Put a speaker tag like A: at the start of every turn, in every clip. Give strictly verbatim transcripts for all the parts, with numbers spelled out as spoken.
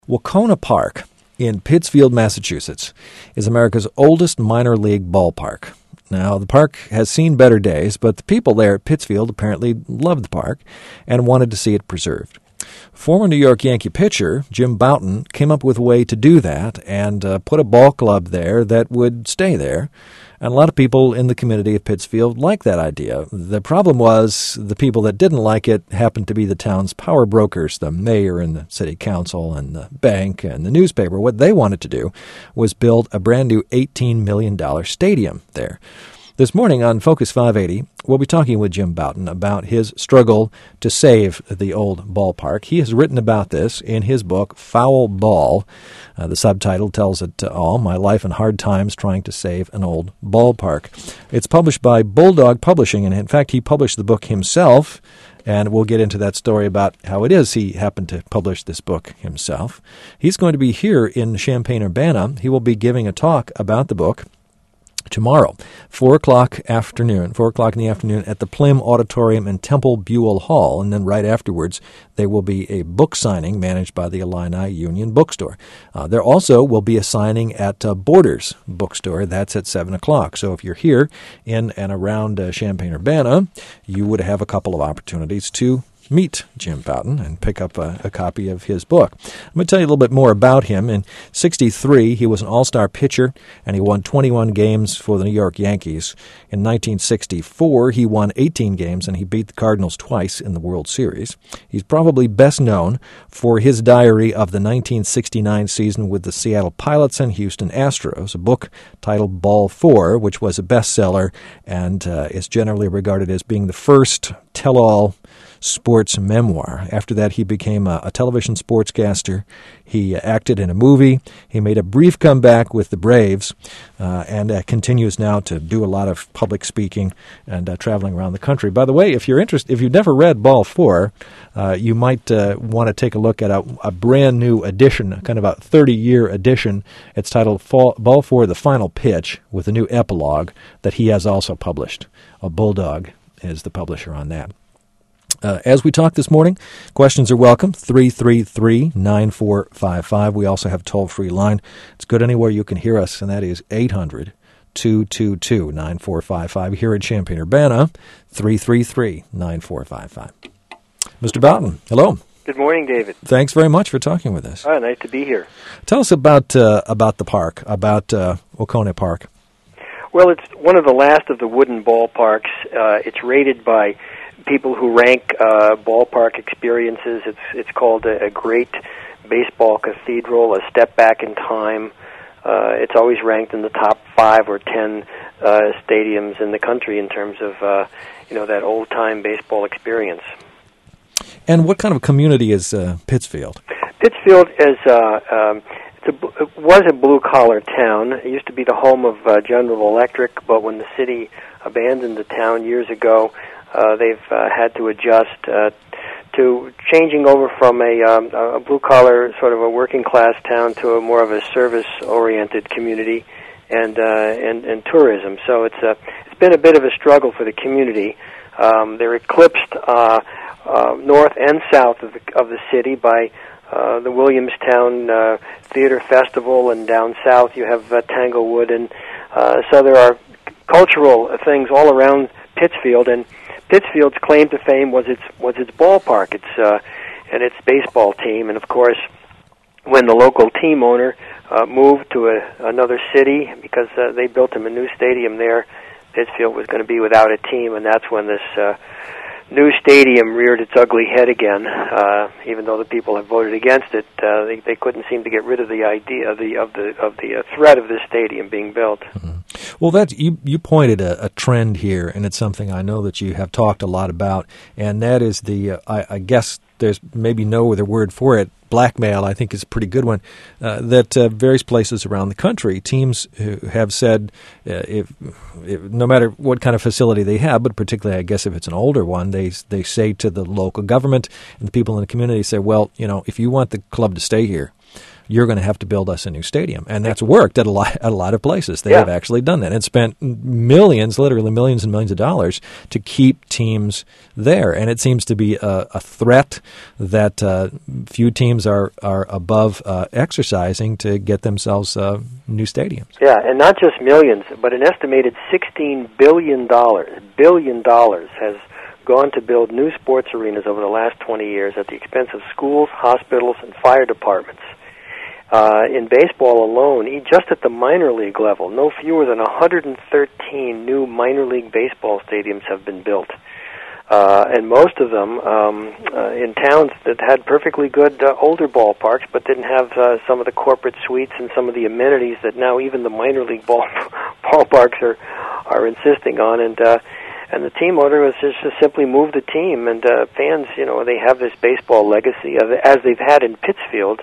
A: Wahconah Park in Pittsfield, Massachusetts, is America's oldest minor league ballpark. Now, the park has seen better days, but the people there at Pittsfield apparently loved the park and wanted to see it preserved. Former New York Yankee pitcher Jim Bouton came up with a way to do that and uh, put a ball club there that would stay there. And a lot of people in the community of Pittsfield liked that idea. The problem was the people that didn't like it happened to be the town's power brokers, the mayor and the city council and the bank and the newspaper. What they wanted to do was build a brand new eighteen million dollars stadium there. This morning on Focus five eighty, we'll be talking with Jim Bouton about his struggle to save the old ballpark. He has written about this in his book, Foul Ball. Uh, the subtitle tells it all, My Life and Hard Times Trying to Save an Old Ballpark. It's published by Bulldog Publishing, and in fact, he published the book himself, and we'll get into that story about how it is he happened to publish this book himself. He's going to be here in Champaign-Urbana. He will be giving a talk about the book tomorrow, four o'clock afternoon, four o'clock in the afternoon at the Plim Auditorium in Temple Buell Hall, and then right afterwards there will be a book signing managed by the Illini Union Bookstore. Uh, there also will be a signing at uh, Borders Bookstore. That's at seven o'clock. So if you're here in and around uh, Champaign-Urbana, you would have a couple of opportunities to meet Jim Bouton and pick up a, a copy of his book. I'm going to tell you a little bit more about him. In sixty-three, he was an all-star pitcher, and he won twenty-one games for the New York Yankees. In nineteen sixty-four, he won eighteen games, and he beat the Cardinals twice in the World Series. He's probably best known for his diary of the nineteen sixty-nine season with the Seattle Pilots and Houston Astros, a book titled Ball Four, which was a bestseller and uh, is generally regarded as being the first tell-all sports memoir. After that, he became a, a television sportscaster. He uh, acted in a movie. He made a brief comeback with the Braves uh, and uh, continues now to do a lot of public speaking and uh, traveling around the country. By the way, if you're interested, if you've never read Ball Four, uh, you might uh, want to take a look at a, a brand new edition, kind of a thirty-year edition. It's titled Fall, Ball Four: The Final Pitch, with a new epilogue that he has also published. A Bulldog is the publisher on that. Uh, as we talk this morning, questions are welcome, three three three, nine four five five. We also have a toll-free line. It's good anywhere you can hear us, and that is eight hundred, two two two, nine four five five. Here at Champaign-Urbana, three three three, nine four five five. Mister Bouton, hello.
B: Good morning, David.
A: Thanks very much for talking with us.
B: Oh, nice to be here.
A: Tell us about uh, about the park, about uh, Wahconah Park.
B: Well, it's one of the last of the wooden ballparks. Uh, it's rated by people who rank uh, ballpark experiences. It's it's called a, a great baseball cathedral, a step back in time. Uh, it's always ranked in the top five or ten uh, stadiums in the country in terms of uh, you know that old time baseball experience.
A: And what kind of community is uh, Pittsfield?
B: Pittsfield is uh, um, it's a, it was a blue collar town. It used to be the home of uh, General Electric, but when the city abandoned the town years ago, Uh, they've uh, had to adjust uh, to changing over from a, um, a blue-collar, sort of a working-class town to a more of a service-oriented community and uh, and, and tourism. So it's a, it's been a bit of a struggle for the community. Um, they're eclipsed uh, uh, north and south of the, of the city by uh, the Williamstown uh, Theater Festival, and down south you have uh, Tanglewood, and uh, so there are cultural things all around Pittsfield, and Pittsfield's claim to fame was its was its ballpark, its uh, and its baseball team, and of course, when the local team owner uh, moved to a, another city because uh, they built him a new stadium there, Pittsfield was going to be without a team, and that's when this uh, new stadium reared its ugly head again. Uh, even though the people have voted against it, uh, they, they couldn't seem to get rid of the idea of the of the of the uh, threat of this stadium being built. Mm-hmm.
A: Well, that you you pointed a, a trend here, and it's something I know that you have talked a lot about, and that is the uh, I, I guess there's maybe no other word for it. Blackmail, I think, is a pretty good one. Uh, that uh, various places around the country, teams who have said, uh, if, if no matter what kind of facility they have, but particularly, I guess, if it's an older one, they they say to the local government and the people in the community, say, well, you know, if you want the club to stay here, you're going to have to build us a new stadium. And that's worked at a lot, at a lot of places. They
B: yeah.
A: have actually done that and spent millions, literally millions and millions of dollars to keep teams there. And it seems to be a, a threat that uh, few teams are, are above uh, exercising to get themselves uh, new stadiums.
B: Yeah, and not just millions, but an estimated sixteen billion dollars, billion dollars has gone to build new sports arenas over the last twenty years at the expense of schools, hospitals, and fire departments. Uh, in baseball alone, just at the minor league level, no fewer than one hundred thirteen new minor league baseball stadiums have been built. Uh, and most of them um, uh, in towns that had perfectly good uh, older ballparks, but didn't have uh, some of the corporate suites and some of the amenities that now even the minor league ball ballparks are are insisting on. And uh, and the team owner was just to simply move the team. And uh, fans, you know, they have this baseball legacy of, as they've had in Pittsfield,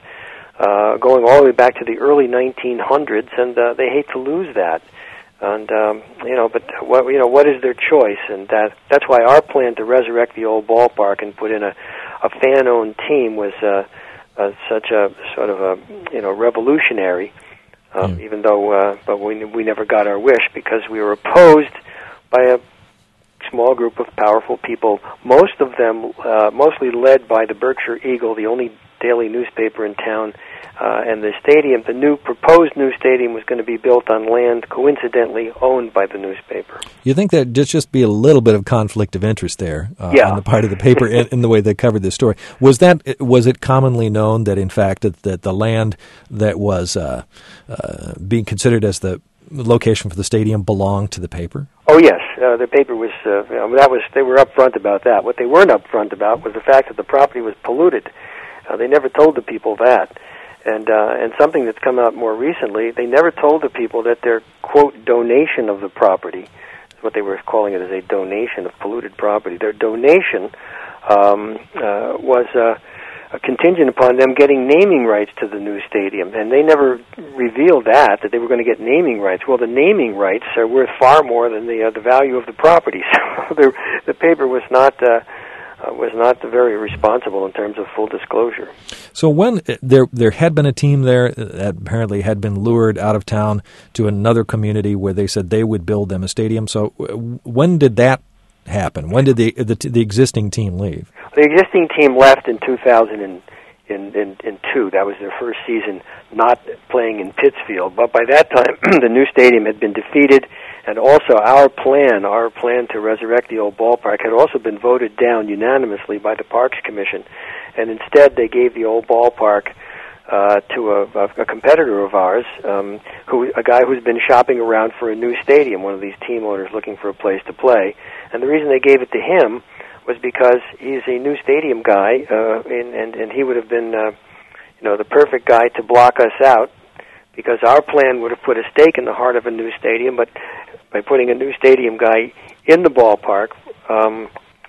B: uh, going all the way back to the early nineteen hundreds, and uh, they hate to lose that. And um, you know, but what you know, what is their choice? And that that's why our plan to resurrect the old ballpark and put in a, a fan-owned team was uh, uh, such a sort of a you know revolutionary. Um, mm. Even though, uh, but we we never got our wish because we were opposed by a small group of powerful people. Most of them, uh, mostly led by the Berkshire Eagle, the only daily newspaper in town. Uh, and the stadium, the new proposed new stadium, was going to be built on land coincidentally owned by the newspaper.
A: You think there'd just, just be a little bit of conflict of interest there uh,
B: yeah.
A: on the part of the paper in, in the way they covered this story? Was that was it commonly known that in fact that, that the land that was uh, uh, being considered as the location for the stadium belonged to the paper?
B: Oh yes, uh, the paper was. Uh, you know, that was they were upfront about that. What they weren't upfront about was the fact that the property was polluted. Uh, they never told the people that. And uh, and something that's come out more recently, they never told the people that their, quote, donation of the property, what they were calling it as a donation of polluted property, their donation um, uh, was uh, a contingent upon them getting naming rights to the new stadium. And they never revealed that, that they were going to get naming rights. Well, the naming rights are worth far more than the uh, the value of the property. So the, the paper was not... Uh, Uh, was not very responsible in terms of full disclosure.
A: So when there there had been a team there that apparently had been lured out of town to another community where they said they would build them a stadium. So when did that happen? When did the the, the existing team leave?
B: The existing team left in two thousand and in, in, in two. That was their first season not playing in Pittsfield. But by that time, the new stadium had been defeated. And also our plan, our plan to resurrect the old ballpark had also been voted down unanimously by the Parks Commission. And instead they gave the old ballpark uh, to a, a competitor of ours, um, who a guy who's been shopping around for a new stadium, one of these team owners looking for a place to play. And the reason they gave it to him was because he's a new stadium guy, uh, and, and, and he would have been uh, you know, the perfect guy to block us out, because our plan would have put a stake in the heart of a new stadium, but by putting a new stadium guy in the ballpark, um,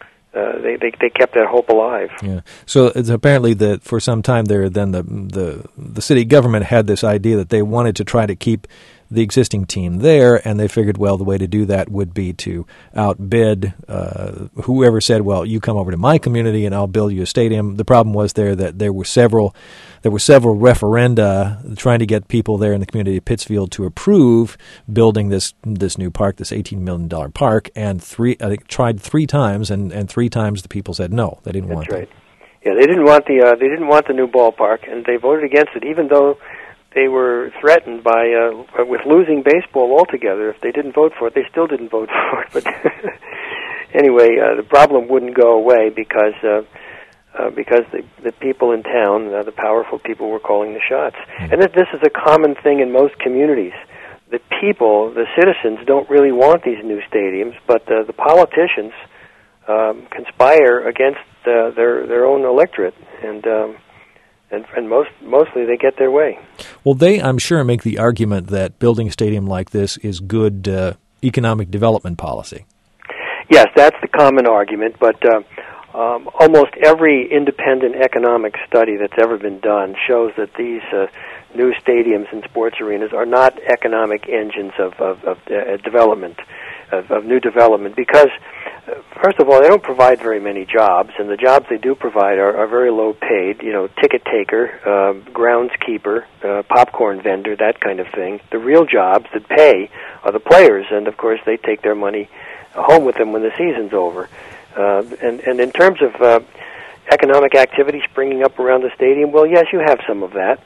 B: uh, they, they they kept that hope alive.
A: Yeah. So it's apparently that for some time there, then the the the city government had this idea that they wanted to try to keep the existing team there, and they figured, well, the way to do that would be to outbid uh, whoever said, well, you come over to my community and I'll build you a stadium. The problem was there that there were several there were several referenda trying to get people there in the community of Pittsfield to approve building this this new park, this eighteen million dollars park, and three I think, tried three times, and, and three times the people said no, they didn't
B: That's
A: want
B: right.
A: it.
B: Yeah, they didn't want the uh, they didn't want the new ballpark, and they voted against it, even though they were threatened by uh, with losing baseball altogether. If they didn't vote for it, they still didn't vote for it. But anyway, uh, the problem wouldn't go away because uh, uh, because the the people in town, uh, the powerful people, were calling the shots. Mm-hmm. And that this is a common thing in most communities. The people, the citizens, don't really want these new stadiums, but uh, the politicians um, conspire against uh, their their own electorate, and. Um, And, and most mostly they get their way.
A: Well, they, I'm sure, make the argument that building a stadium like this is good uh, economic development policy.
B: Yes, that's the common argument, but uh, um, almost every independent economic study that's ever been done shows that these uh, new stadiums and sports arenas are not economic engines of, of, of uh, development, of, of new development, because first of all, they don't provide very many jobs, and the jobs they do provide are, are very low paid. You know, ticket taker, uh, groundskeeper, uh, popcorn vendor, that kind of thing. The real jobs that pay are the players, and of course they take their money home with them when the season's over. Uh, and, and in terms of uh, economic activity springing up around the stadium, well, yes, you have some of that.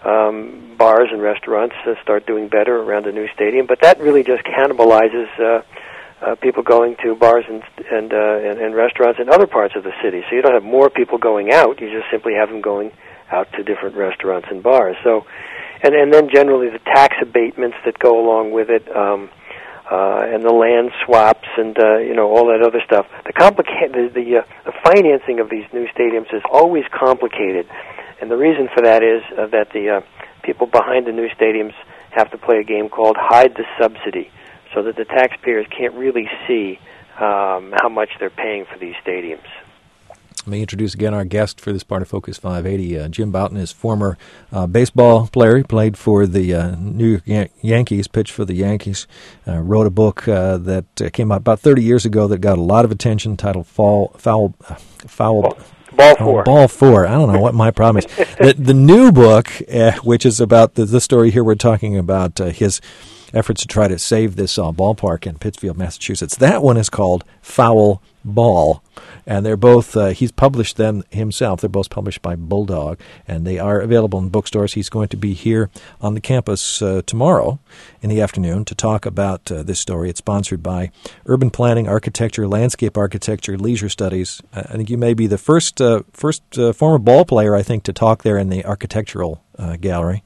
B: Um, bars and restaurants uh, start doing better around the new stadium, but that really just cannibalizes uh, uh, people going to bars and and, uh, and and restaurants in other parts of the city. So you don't have more people going out; you just simply have them going out to different restaurants and bars. So, and and then generally the tax abatements that go along with it, um, uh, and the land swaps, and uh, you know all that other stuff. The complica- the the, uh, the financing of these new stadiums is always complicated. And the reason for that is uh, that the uh, people behind the new stadiums have to play a game called hide the subsidy, so that the taxpayers can't really see um, how much they're paying for these stadiums.
A: Let me introduce again our guest for this part of Focus five eighty. Uh, Jim Bouton is former uh, baseball player. He played for the uh, New York Yan- Yankees, pitched for the Yankees. Uh, wrote a book uh, that uh, came out about thirty years ago that got a lot of attention, titled Fall, Foul, uh, Foul.
B: Well, Ball four.
A: Oh, ball four. I don't know what my problem is. The, the new book, uh, which is about the, the story here, we're talking about uh, his efforts to try to save this uh, ballpark in Pittsfield, Massachusetts. That one is called Foul Ball. And they're both, uh, he's published them himself. They're both published by Bulldog, and they are available in bookstores. He's going to be here on the campus uh, tomorrow in the afternoon to talk about uh, this story. It's sponsored by Urban Planning, Architecture, Landscape Architecture, Leisure Studies. I think you may be the first uh, first uh, former ball player, I think, to talk there in the architectural uh, gallery.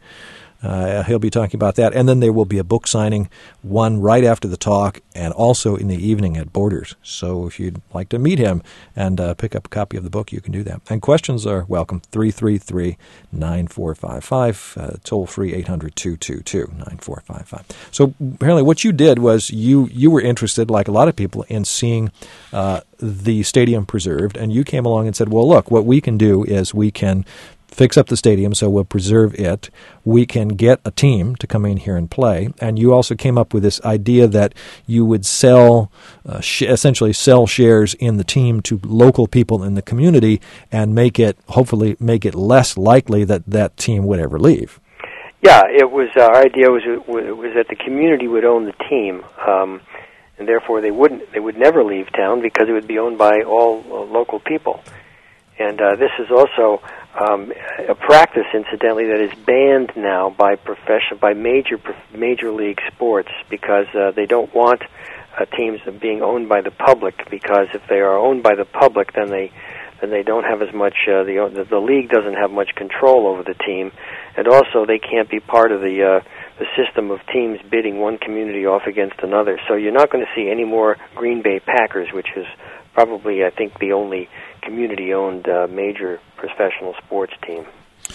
A: Uh, he'll be talking about that. And then there will be a book signing, one right after the talk, and also in the evening at Borders. So if you'd like to meet him and uh, pick up a copy of the book, you can do that. And questions are welcome, three three three, nine four five five, uh, toll-free eight hundred, two two two, nine four five five. So apparently what you did was you, you were interested, like a lot of people, in seeing uh, the stadium preserved, and you came along and said, well, look, what we can do is we can fix up the stadium, so we'll preserve it. We can get a team to come in here and play. And you also came up with this idea that you would sell, uh, sh- essentially sell shares in the team to local people in the community and make it, hopefully, make it less likely that that team would ever leave.
B: Yeah, it was, uh, our idea was, it was that the community would own the team, um, and therefore they wouldn't, they would never leave town because it would be owned by all uh, local people. And uh, this is also um, a practice, incidentally, that is banned now by profession, by major major league sports, because uh, they don't want uh, teams being owned by the public. Because if they are owned by the public, then they then they don't have as much. Uh, the the league doesn't have much control over the team, and also they can't be part of the uh, the system of teams bidding one community off against another. So you're not going to see any more Green Bay Packers, which is probably, I think, the only community-owned uh, major professional sports team.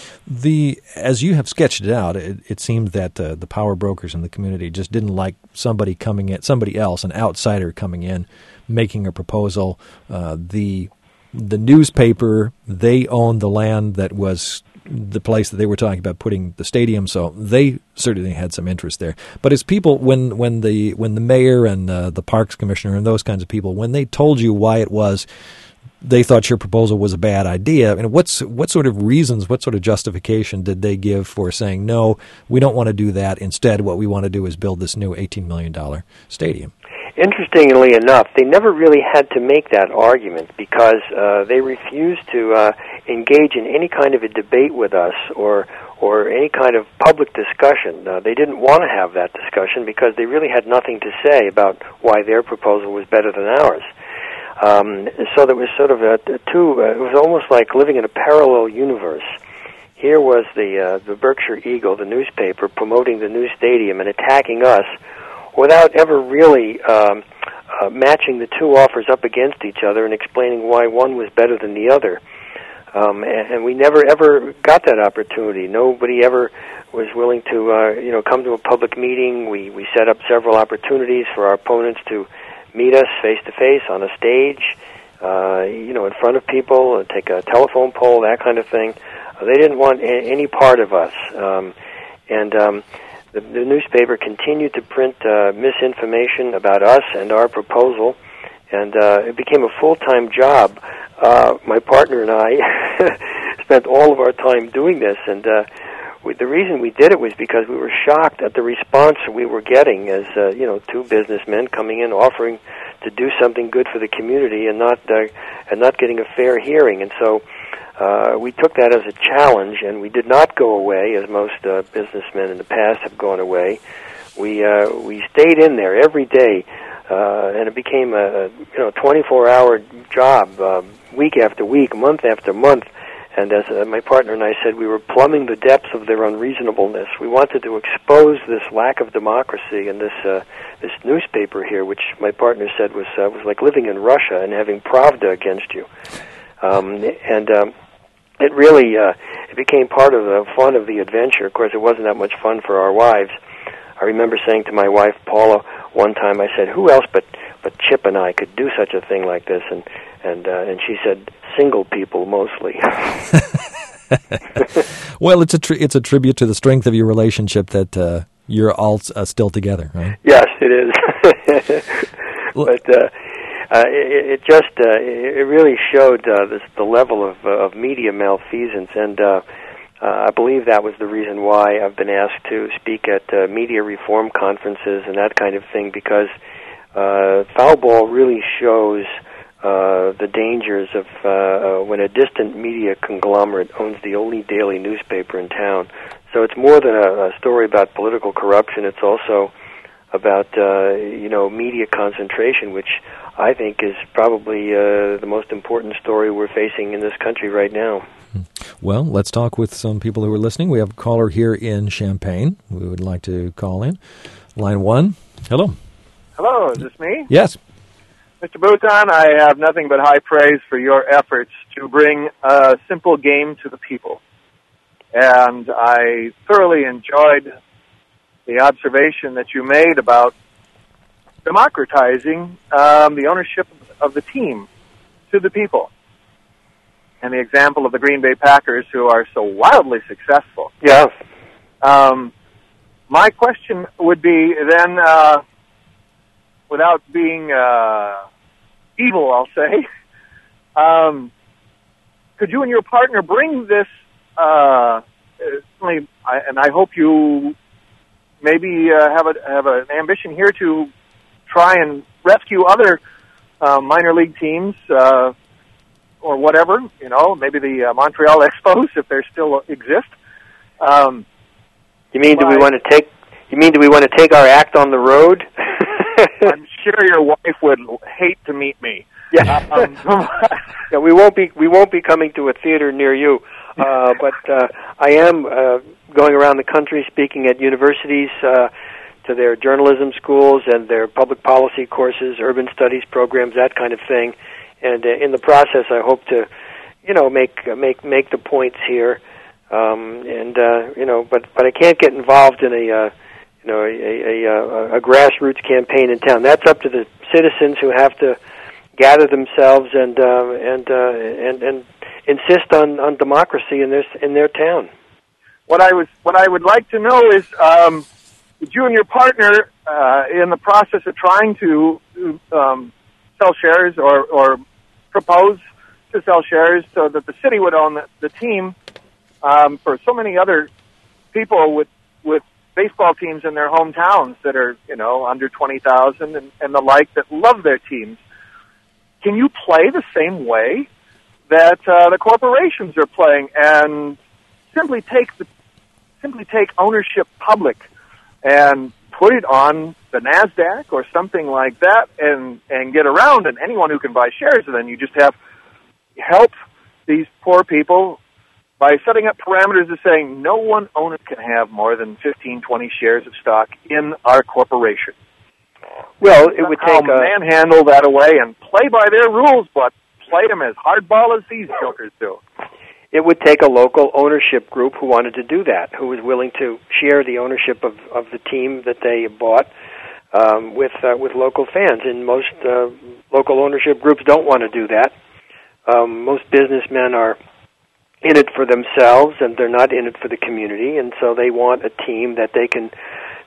A: The as you have sketched it out, it, it seemed that uh, the power brokers in the community just didn't like somebody coming in, somebody else, an outsider coming in, making a proposal. Uh, the the newspaper, they owned the land that was the place that they were talking about putting the stadium, so they certainly had some interest there. But as people, when when the when the mayor and uh, the parks commissioner and those kinds of people, when they told you why it was they thought your proposal was a bad idea, and what's what sort of reasons, what sort of justification did they give for saying, no, we don't want to do that. Instead, what we want to do is build this new eighteen million dollars stadium?
B: Interestingly enough, they never really had to make that argument because uh, they refused to uh, engage in any kind of a debate with us or or any kind of public discussion. Uh, they didn't want to have that discussion because they really had nothing to say about why their proposal was better than ours. Um, so there was sort of a, a two. Uh, it was almost like living in a parallel universe. Here was the uh, the Berkshire Eagle, the newspaper, promoting the new stadium and attacking us without ever really um, uh, matching the two offers up against each other and explaining why one was better than the other. Um, and, and we never ever got that opportunity. Nobody ever was willing to, uh, you know, come to a public meeting. We we set up several opportunities for our opponents to meet us face to face on a stage, uh, you know, in front of people, and take a telephone poll, that kind of thing. Uh, they didn't want a- any part of us, um, and um, the, the newspaper continued to print uh, misinformation about us and our proposal. and uh, it became a full-time job. Uh, my partner and I spent all of our time doing this, and uh, we, the reason we did it was because we were shocked at the response we were getting as uh, you know, two businessmen coming in offering to do something good for the community and not uh, and not getting a fair hearing. And so uh, we took that as a challenge, and we did not go away as most uh, businessmen in the past have gone away. We uh, we stayed in there every day, uh, and it became a, a you know twenty-four hour job, uh, week after week, month after month. And as uh, my partner and I said, we were plumbing the depths of their unreasonableness. We wanted to expose this lack of democracy in this uh, this newspaper here, which my partner said was uh, was like living in Russia and having Pravda against you. Um, and um, it really uh, it became part of the fun of the adventure. Of course, it wasn't that much fun for our wives. I remember saying to my wife, Paula, one time, I said, who else but, but Chip and I could do such a thing like this? And and uh, and she said, single people mostly.
A: Well, it's a tri- it's a tribute to the strength of your relationship that uh, you're all uh, still together, right?
B: Yes, it is. But uh, uh, it, it just uh, it really showed uh, this, the level of, uh, of media malfeasance, and uh, uh, I believe that was the reason why I've been asked to speak at uh, media reform conferences and that kind of thing, because uh, foul ball really shows Uh, the dangers of uh, uh, when a distant media conglomerate owns the only daily newspaper in town. So it's more than a, a story about political corruption. It's also about uh, you know media concentration, which I think is probably uh, the most important story we're facing in this country right now.
A: Well, let's talk with some people who are listening. We have a caller here in Champaign. We would like to call in. Line one. Hello.
C: Hello, is this me?
A: Yes.
C: Mister Bouton, I have nothing but high praise for your efforts to bring a simple game to the people. And I thoroughly enjoyed the observation that you made about democratizing um, the ownership of the team to the people. And the example of the Green Bay Packers, who are so wildly successful.
B: Yeah.
C: Um, my question would be then... Uh, without being uh, evil, I'll say, um, could you and your partner bring this, uh, and I hope you maybe uh, have a have an ambition here to try and rescue other uh, minor league teams uh, or whatever, you know, maybe the uh, Montreal Expos, if they still exist. Um,
B: you mean, do we want to take? You mean, do we want to take our act on the road?
C: I'm sure your wife would hate to meet me.
B: Yeah, um, yeah. We won't be we won't be coming to a theater near you, uh, but uh, I am uh, going around the country speaking at universities, uh, to their journalism schools and their public policy courses, urban studies programs, that kind of thing. And uh, in the process, I hope to, you know, make uh, make make the points here. Um, and uh, you know, but but I can't get involved in a. Uh, You know, a, a, a, a grassroots campaign in town. That's up to the citizens who have to gather themselves and uh, and, uh, and and insist on, on democracy in this in their town.
C: What I was what I would like to know is, um, did you and your partner, uh, in the process of trying to um, sell shares or, or propose to sell shares so that the city would own the, the team, um, for so many other people with with baseball teams in their hometowns that are, you know, under twenty thousand and, and the like, that love their teams. Can you play the same way that uh, the corporations are playing and simply take the simply take ownership public and put it on the NASDAQ or something like that and, and get around, and anyone who can buy shares, and then you just have help these poor people by setting up parameters of saying no one owner can have more than fifteen, twenty shares of stock in our corporation.
B: Well, it would take
C: a manhandle that away and play by their rules, but play them as hardball as these jokers do.
B: It would take a local ownership group who wanted to do that, who was willing to share the ownership of, of the team that they bought um, with uh, with local fans. And most uh, local ownership groups don't want to do that. Um, most businessmen are in it for themselves, and they're not in it for the community, and so they want a team that they can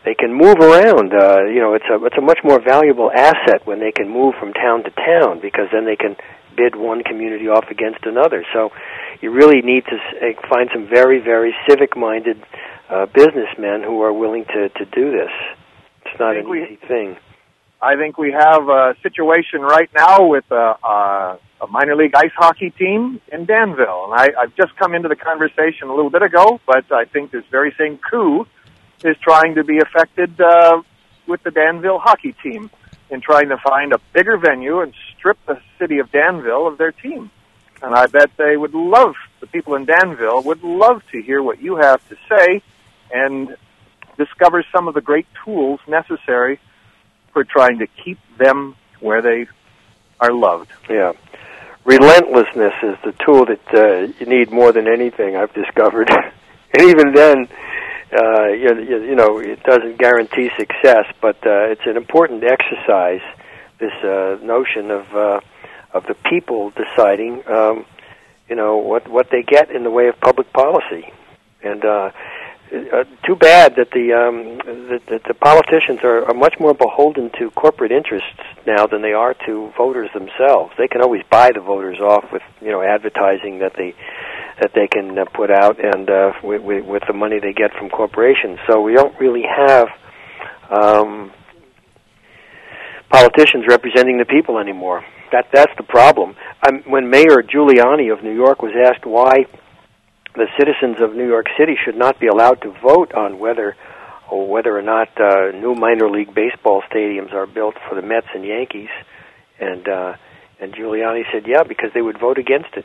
B: they can move around. Uh, you know, it's a it's a much more valuable asset when they can move from town to town, because then they can bid one community off against another. So you really need to uh, find some very, very civic-minded uh, businessmen who are willing to, to do this. It's not an
C: we,
B: easy thing.
C: I think we have a situation right now with a, a, a minor league ice hockey team in Danville. And I, I've just come into the conversation a little bit ago, but I think this very same coup is trying to be affected uh, with the Danville hockey team in trying to find a bigger venue and strip the city of Danville of their team. And I bet they would love, the people in Danville would love to hear what you have to say and discover some of the great tools necessary for trying to keep them where they are loved.
B: Yeah. Relentlessness is the tool that uh, you need more than anything, I've discovered. And even then, uh, you, you know, it doesn't guarantee success, but uh, it's an important exercise, this uh, notion of uh, of the people deciding, um, you know, what, what they get in the way of public policy. And uh, uh, too bad that the, um, that, that the politicians are, are much more beholden to corporate interests now than they are to voters themselves. They can always buy the voters off with, you know, advertising that they that they can uh, put out, and uh, with, with the money they get from corporations. So we don't really have um, politicians representing the people anymore. That that's the problem. Um, when Mayor Giuliani of New York was asked why the citizens of New York City should not be allowed to vote on whether or whether or not uh, new minor league baseball stadiums are built for the Mets and Yankees, and uh, and Giuliani said, yeah, because they would vote against it.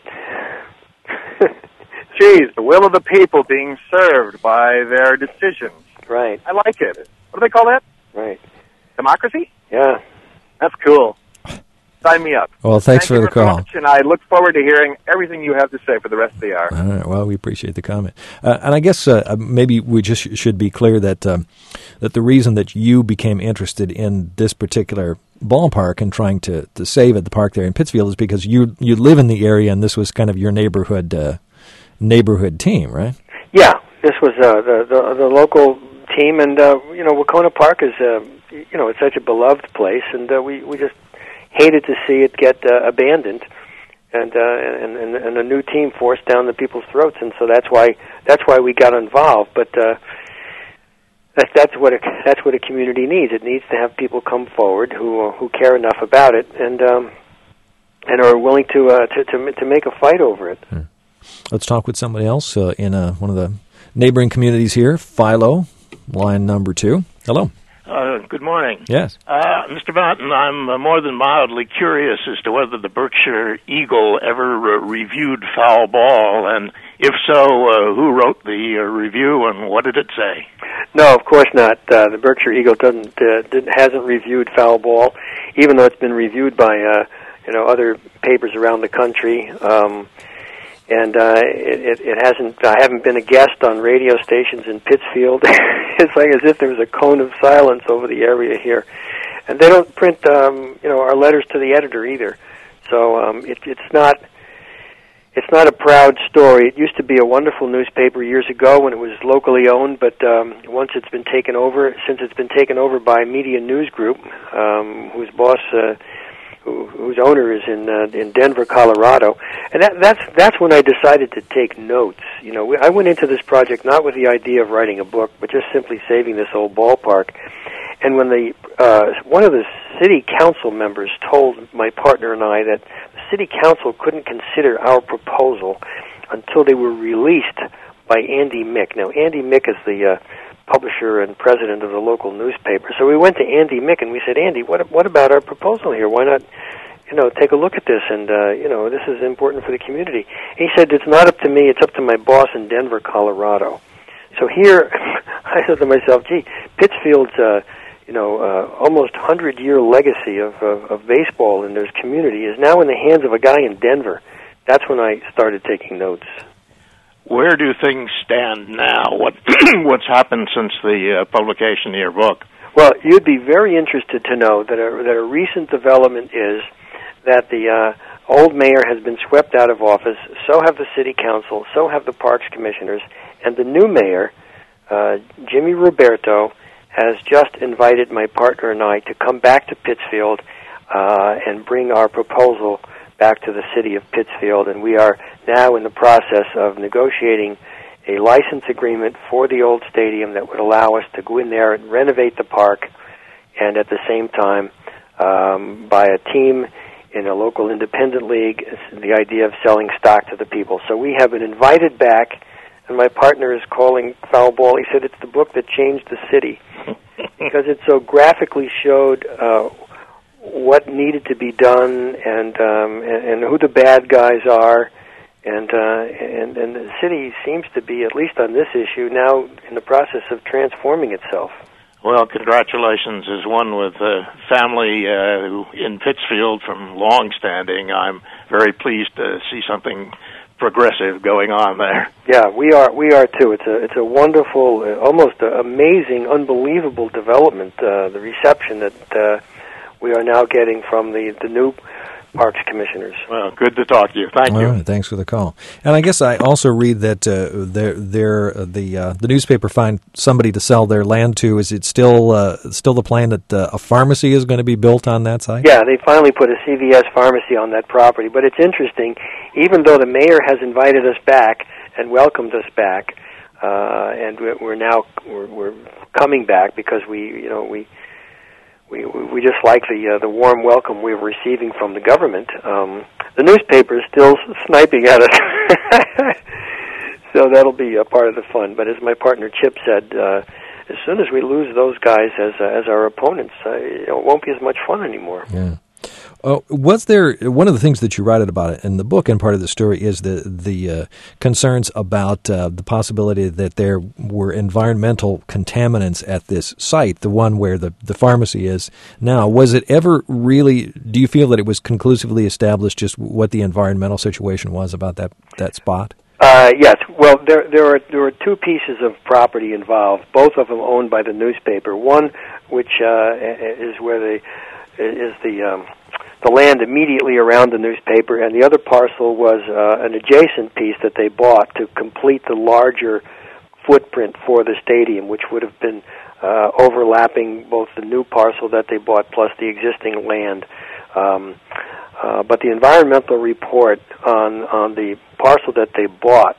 C: Geez, the will of the people being served by their decisions.
B: Right.
C: I like it. What do they call that?
B: Right.
C: Democracy?
B: Yeah.
C: That's cool. Sign me up.
A: Well, thanks
C: Thank
A: for the call.
C: Much, and I look forward to hearing everything you have to say for the rest of the hour.
A: All right. Well, we appreciate the comment. Uh, and I guess uh, maybe we just should be clear that um, that the reason that you became interested in this particular ballpark and trying to, to save it, the park there in Pittsfield, is because you you live in the area and this was kind of your neighborhood uh, neighborhood team, right?
B: Yeah, this was uh, the, the the local team, and uh, you know, Wahconah Park is uh, you know, it's such a beloved place, and uh, we we just hated to see it get uh, abandoned, and, uh, and and and a new team forced down the people's throats, and so that's why that's why we got involved. But uh, that's that's what a, that's what a community needs. It needs to have people come forward who uh, who care enough about it, and um, and are willing to uh, to, to to make a fight over it.
A: Hmm. Let's talk with somebody else uh, in uh, one of the neighboring communities here. Philo, line number two. Hello.
D: Uh, good morning.
A: Yes.
D: Uh, Mister Banton, I'm uh, more than mildly curious as to whether the Berkshire Eagle ever uh, reviewed foul ball, and if so, uh, who wrote the uh, review and what did it say?
B: No, of course not. Uh, the Berkshire Eagle doesn't, uh, didn't hasn't reviewed foul ball, even though it's been reviewed by uh, you know, other papers around the country. Um, And uh, it, it, it hasn't. I haven't been a guest on radio stations in Pittsfield. It's like as if there was a cone of silence over the area here, and they don't print, um, you know, our letters to the editor either. So um, it, it's not. It's not a proud story. It used to be a wonderful newspaper years ago when it was locally owned, but um, once it's been taken over, since it's been taken over by Media News Group, um, whose boss. Uh, whose owner is in uh, in Denver, Colorado, and that, that's that's when I decided to take notes. You know, I went into this project not with the idea of writing a book, but just simply saving this old ballpark. And when the uh, one of the city council members told my partner and I that the city council couldn't consider our proposal until they were released by Andy Mick. Now, Andy Mick is the uh, publisher and president of the local newspaper. So we went to Andy Mick and we said, Andy, what what about our proposal here? Why not, you know, take a look at this? And, uh, you know, this is important for the community. He said, it's not up to me, it's up to my boss in Denver, Colorado. So here, I said to myself, gee, Pittsfield's, uh, you know, uh, almost hundred-year legacy of, of, of baseball in this community is now in the hands of a guy in Denver. That's when I started taking notes.
D: Where do things stand now? What what's happened since the uh, publication of your book?
B: Well, you'd be very interested to know that a, that a recent development is that the uh, old mayor has been swept out of office, so have the city council, so have the parks commissioners, and the new mayor, uh, Jimmy Roberto, has just invited my partner and I to come back to Pittsfield uh, and bring our proposal back to the city of Pittsfield, and we are now in the process of negotiating a license agreement for the old stadium that would allow us to go in there and renovate the park, and at the same time um, buy a team in a local independent league, the idea of selling stock to the people. So we have been invited back, and my partner is calling Foul Ball. He said it's the book that changed the city because it so graphically showed uh, what needed to be done and, um, and and who the bad guys are, and uh, and and the city seems to be, at least on this issue, now in the process of transforming itself.
D: Well, congratulations as one with a family uh, who in Pittsfield from long-standing. I'm very pleased to see something progressive going on there.
B: Yeah, we are. We are too. It's a it's a wonderful, uh, almost uh, amazing, unbelievable development. Uh, the reception that uh, we are now getting from the the new Parks Commissioners.
D: Well, good to talk to you. Thank
A: All
D: you.
A: Right, thanks for the call. And I guess I also read that uh, they're, they're, uh, the uh, the newspaper find somebody to sell their land to. Is it still uh, still the plan that uh, a pharmacy is going to be built on that site?
B: Yeah, they finally put a C V S pharmacy on that property. But it's interesting, even though the mayor has invited us back and welcomed us back, uh, and we're now we're, we're coming back because we you know we. We we just like the uh, the warm welcome we're receiving from the government. Um, the newspaper is still sniping at us, so that'll be a part of the fun. But as my partner Chip said, uh, as soon as we lose those guys as uh, as our opponents, uh, you know, it won't be as much fun anymore.
A: Yeah. Uh, was there one of the things that you write about it in the book, and part of the story is the the uh, concerns about uh, the possibility that there were environmental contaminants at this site, the one where the, the pharmacy is now. Was it ever really? Do you feel that it was conclusively established just what the environmental situation was about that that spot?
B: Uh, yes. Well, there there are there are two pieces of property involved, both of them owned by the newspaper. One, which uh, is where the is the um, the land immediately around the newspaper, and the other parcel was uh, an adjacent piece that they bought to complete the larger footprint for the stadium, which would have been uh, overlapping both the new parcel that they bought plus the existing land. Um, uh, but the environmental report on on the parcel that they bought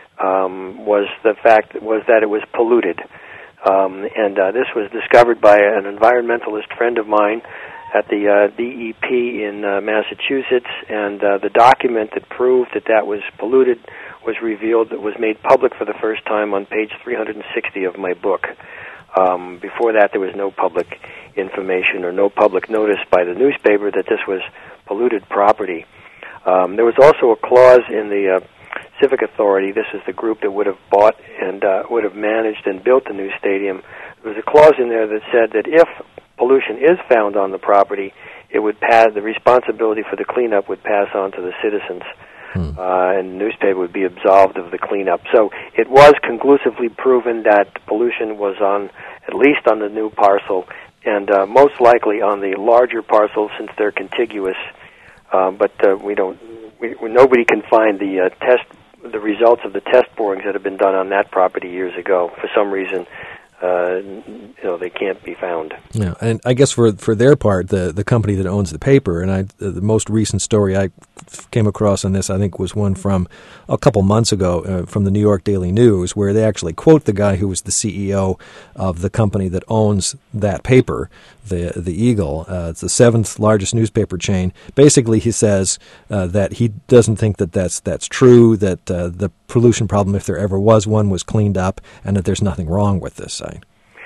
B: um, was the fact was that it was polluted, um, and uh, this was discovered by an environmentalist friend of mine at the uh, D E P in uh, Massachusetts, and uh, the document that proved that that was polluted was revealed, that was made public for the first time on page three hundred sixty of my book. Um, before that, there was no public information or no public notice by the newspaper that this was polluted property. Um, there was also a clause in the uh, Civic Authority. This is the group that would have bought and uh, would have managed and built the new stadium. There was a clause in there that said that if pollution is found on the property, it would pass, the responsibility for the cleanup would pass on to the citizens, hmm. uh, and the newspaper would be absolved of the cleanup. So it was conclusively proven that pollution was on, at least on the new parcel, and uh, most likely on the larger parcels since they're contiguous. Uh, but uh, we don't, we, nobody can find the uh, test, the results of the test borings that have been done on that property years ago. For some reason, Uh, you know, they can't be found.
A: Yeah, and I guess for for their part, the the company that owns the paper, and I the most recent story I came across on this, I think, was one from a couple months ago uh, from the New York Daily News, where they actually quote the guy who was the C E O of the company that owns that paper, the the Eagle. Uh, it's the seventh largest newspaper chain. Basically, he says uh, that he doesn't think that that's that's true. That uh, the pollution problem, if there ever was one, was cleaned up, and that there's nothing wrong with this site.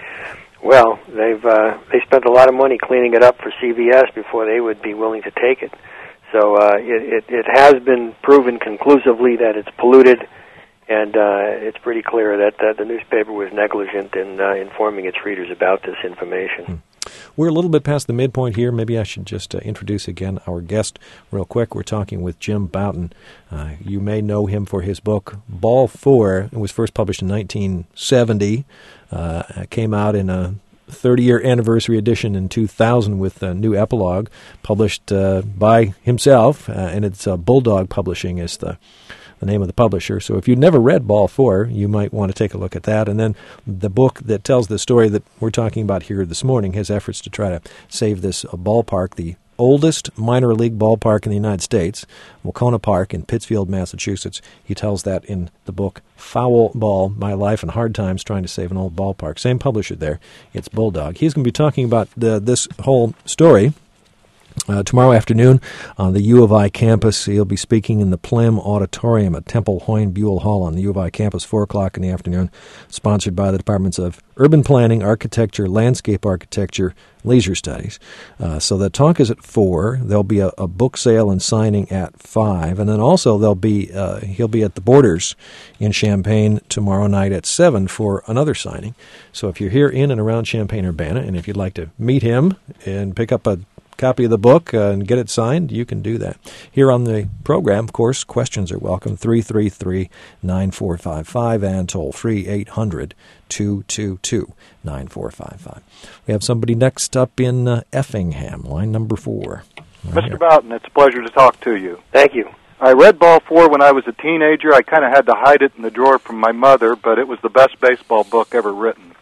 B: Well, they've uh, they spent a lot of money cleaning it up for C V S before they would be willing to take it. So uh, it, it it has been proven conclusively that it's polluted, and uh, it's pretty clear that uh, the newspaper was negligent in uh, informing its readers about this information.
A: Hmm. We're a little bit past the midpoint here. Maybe I should just uh, introduce again our guest real quick. We're talking with Jim Bouton. Uh, you may know him for his book, Ball Four. It was first published in nineteen seventy. Uh, it came out in a thirty-year anniversary edition in two thousand with a new epilogue published uh, by himself, uh, and it's uh, Bulldog Publishing is the the name of the publisher. So if you've never read Ball four, you might want to take a look at that. And then the book that tells the story that we're talking about here this morning, his efforts to try to save this uh, ballpark, the oldest minor league ballpark in the United States, Wauchona Park in Pittsfield, Massachusetts. He tells that in the book Foul Ball, My Life and Hard Times Trying to Save an Old Ballpark. Same publisher there. It's Bulldog. He's going to be talking about the, this whole story Uh, tomorrow afternoon on the U of I campus. He'll be speaking in the Plem Auditorium at Temple Hoyne Buell Hall on the U of I campus, four o'clock in the afternoon, sponsored by the Departments of Urban Planning, Architecture, Landscape Architecture, Leisure Studies. Uh, so the talk is at four. There'll be a, a book sale and signing at five. And then also there'll be uh, he'll be at the Borders in Champaign tomorrow night at seven for another signing. So if you're here in and around Champaign-Urbana, and if you'd like to meet him and pick up a copy of the book uh, and get it signed, you can do that. Here on the program, of course, questions are welcome, three three three, nine four five five, and toll-free eight hundred, two two two, nine four five five. We have somebody next up in uh, Effingham, line number four. Right
E: Mister
A: here.
E: Boughton, it's a pleasure to talk to you.
B: Thank you.
E: I read Ball four when I was a teenager. I kind of had to hide it in the drawer from my mother, but it was the best baseball book ever written.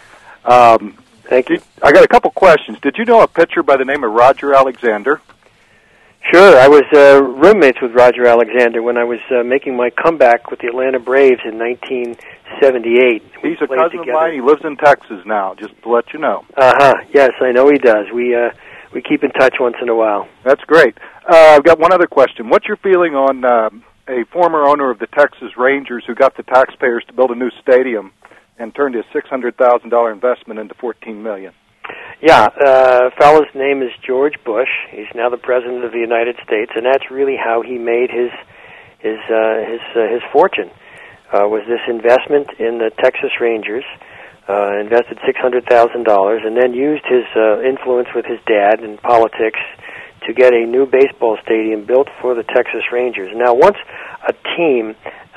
E: Um,
B: Thank you.
E: I got a couple questions. Did you know a pitcher by the name of Roger Alexander?
B: Sure. I was uh, roommates with Roger Alexander when I was uh, making my comeback with the Atlanta Braves in nineteen seventy-eight. We
E: He's a
B: played
E: cousin
B: together.
E: of mine. He lives in Texas now, just to let you know.
B: Uh-huh. Yes, I know he does. We uh, we keep in touch once in a while.
E: That's great. Uh, I've got one other question. What's your feeling on uh, a former owner of the Texas Rangers who got the taxpayers to build a new stadium and turned his six hundred thousand dollars investment into fourteen million dollars?
B: Yeah, uh, fellow's name is George Bush. He's now the president of the United States, and that's really how he made his his uh, his uh, his fortune. Uh, was this investment in the Texas Rangers? Uh, invested six hundred thousand dollars, and then used his uh, influence with his dad in politics to get a new baseball stadium built for the Texas Rangers. Now, once a team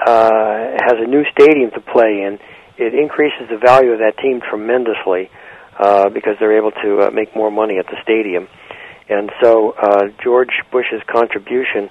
B: uh, has a new stadium to play in, it increases the value of that team tremendously uh, because they're able to uh, make more money at the stadium. And so uh, George Bush's contribution